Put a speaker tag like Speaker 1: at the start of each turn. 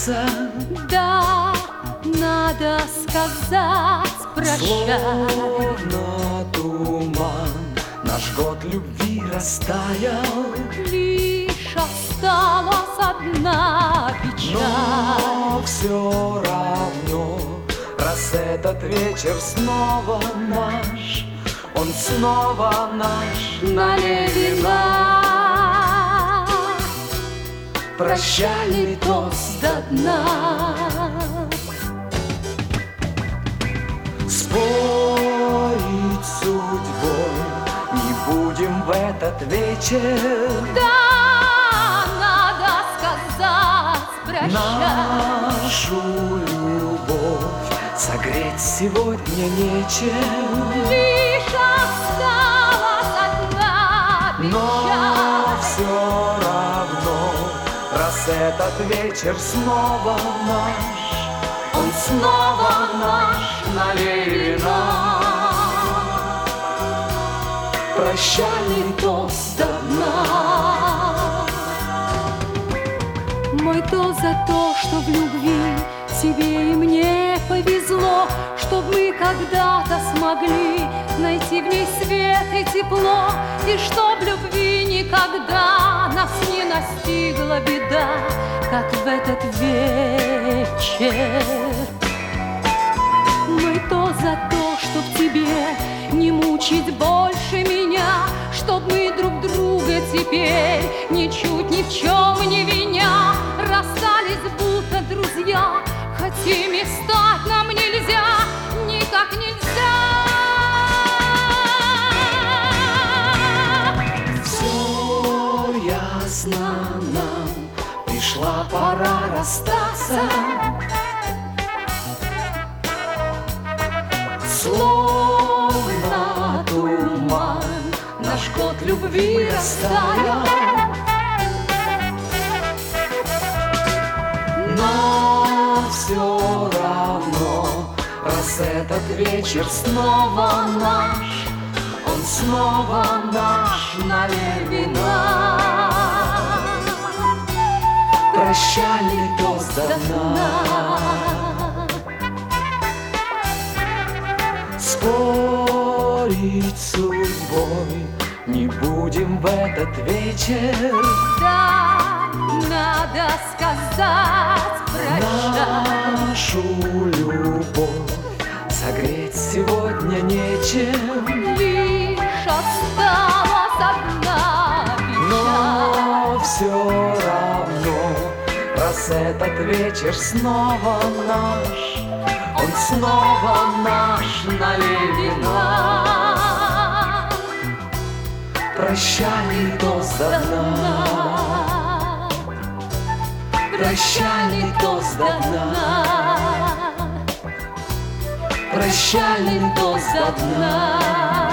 Speaker 1: расстаться.
Speaker 2: Да, надо сказать прощай.
Speaker 1: Словно туман наш год любви растаял,
Speaker 2: Лишь осталась одна печаль.
Speaker 1: но все равно, раз этот вечер снова наш, он снова наш.
Speaker 2: Налей вина,
Speaker 1: Прощальный тост до дна. Спорить судьбой не будем в этот вечер.
Speaker 2: да, надо сказать прощай.
Speaker 1: Нашу любовь согреть сегодня нечем,
Speaker 2: Лишь осталась одна
Speaker 1: но
Speaker 2: печаль.
Speaker 1: все равно, раз этот вечер снова наш, он снова наш. Налей вина, прощальный тост до дна.
Speaker 2: Мой тост за то, что в любви тебе и мне повезло, чтоб мы когда-то смогли найти в ней свет и тепло, и чтоб любви никогда нас не настигла беда, как в этот вечер. Мой тост за то, чтоб тебе не мучить больше меня, чтоб мы друг друга теперь ничуть ни в чем не виня расстались будто друзья, хоть ими стать нам нельзя, никак нельзя.
Speaker 1: Все ясно нам, пришла пора расстаться. Словно туман наш год любви растаял, но все равно, раз этот вечер снова наш, он снова наш. Налей вина, прощальный тост до дна. Спорить судьбой не будем в этот вечер.
Speaker 2: Да, надо сказать прощай.
Speaker 1: Нашу любовь согреть сегодня нечем,
Speaker 2: Лишь осталась одна печаль.
Speaker 1: но все равно, раз этот вечер снова наш, он снова наш. Налей вина, прощальный тост до дна. Прощальный тост до дна. Прощальный тост до дна.